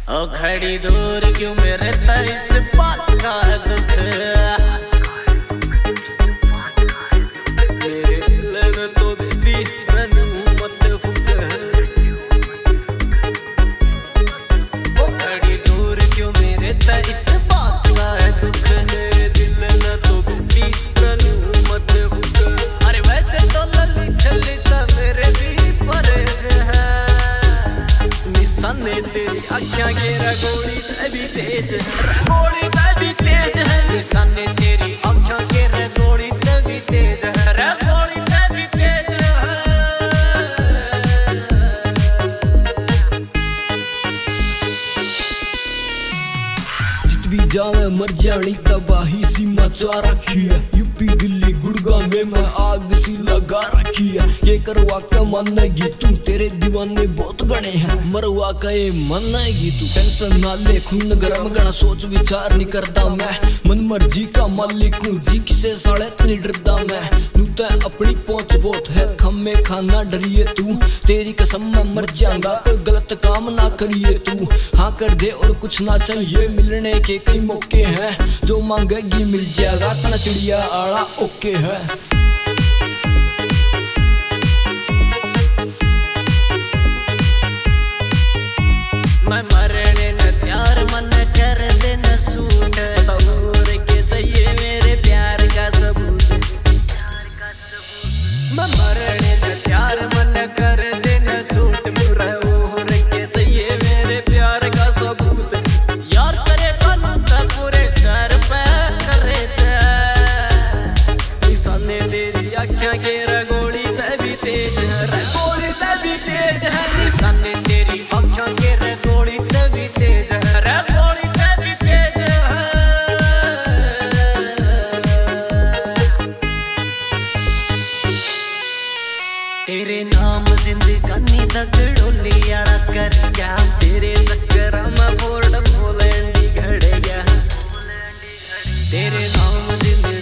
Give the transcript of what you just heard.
ओ घड़ी दूर क्यों मेरे इस बात का दुख, मेरे दिल में तो दीदी बनू मत फुक। ओ घड़ी दूर क्यों मेरे इस बात का दुख, मेरे दिल में तो दीदी बनू मत फुक। अरे वैसे तो लली छलिता मेरे भी परेज है, निशाने तेरी आँखें के रगोड़ी तभी तेज है, रगोड़ी तभी तेज है। निशाने तेरी आँखों के रगोड़ी तभी तेज है, रगोड़ी तभी तेज है। जित भी जावे मर जानी तबाही सीमा चा रखी है, यूपी दिल्ली गुड़गांव में मैं आग सी लगा रखी है। ये करवा के मानेगी तू, तेरे दीवाने बहुत गणे हैं, मरवा का ये मानेगी तू। टेंशन ना ले, खून गरम गणा सोच विचार नहीं करता मैं, मन मर्जी का मालिक हूँ जी, किसे साले नहीं डरता मैं। नू तय अपनी पहुंच बहुत है, खम्मे खाना डरिए तू, तेरी कसम मैं मर जाऊंगा, कोई गलत काम ना करिए तू। हाँ कर दे और कुछ ना चाहिए, मिलने के कई मौके हैं, जो मांगेगी मिल जाएगा, तना चिड़िया आड़ा ओके है। मैं मरने न प्यार मन कर दे न सूट, और के चाहिए मेरे प्यार का सबूत। मैं मरने न प्यार मन कर दे न सूट, और के चाहिए मेरे प्यार का सबूत। यार करे कानून तो पूरे सर पे करे छे, निशाने तेरी आँखें के रगोड़ी तभी तेज है, रगोड़ी तभी तेज है। निशाने तेरी आँखों के रगोड़ी तभी तेज है, रगोड़ी तभी तेज है। तेरे नाम जिंदगानी दगड़ोली आड़ा कर गया, तेरे चक्कर में फोर्ड पोलैंड घड़ गया। तेरे नाम जिंदगानी